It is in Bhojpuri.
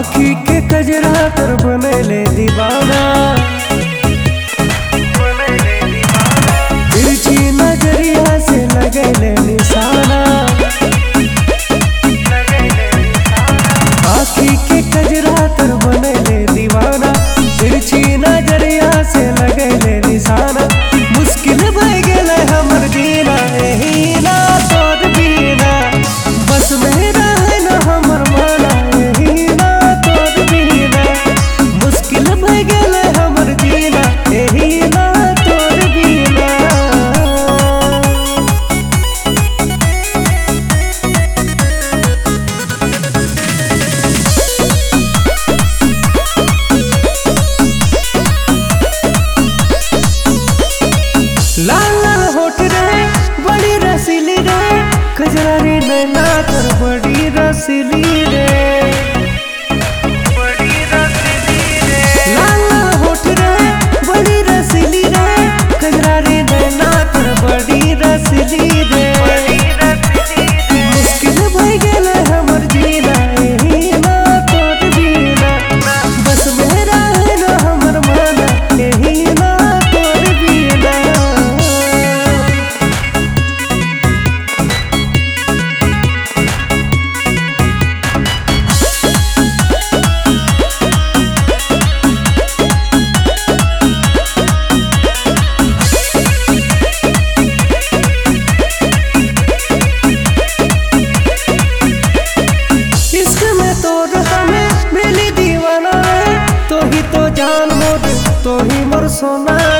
आँखी के कजरा तर बनले दीवाना, तिरछी नजरिया से लगले निशाना। आँखी के कजरा तर बनले दीवाना, तिरछी नजरिया से लगले निशाना। मुश्किल भय गेले हमर जीना, एही ना तोर बिना बस मेरा है ना हमर माना, एही ना तोर बिना मुश्किल भय गेले हमर जीना, एही ना तोर बिना। लाल लाल होठ रे बड़ी रसीली रे, कजरा रे नैना तर बड़ी रसीली रे। लाल लाल होठ रे बड़ी रसीली रे, कजरा रे नैना तर बड़ी रसीली रे। मुश्किल भय गेले हमर जीना, एही ना तोर बिना बस मेरा है ना हमर माना, एही ना तोर बिना। इश्क में तोर हमें मिली दीवाना रे, तो ही तो जान मोर, तो ही मोर सोना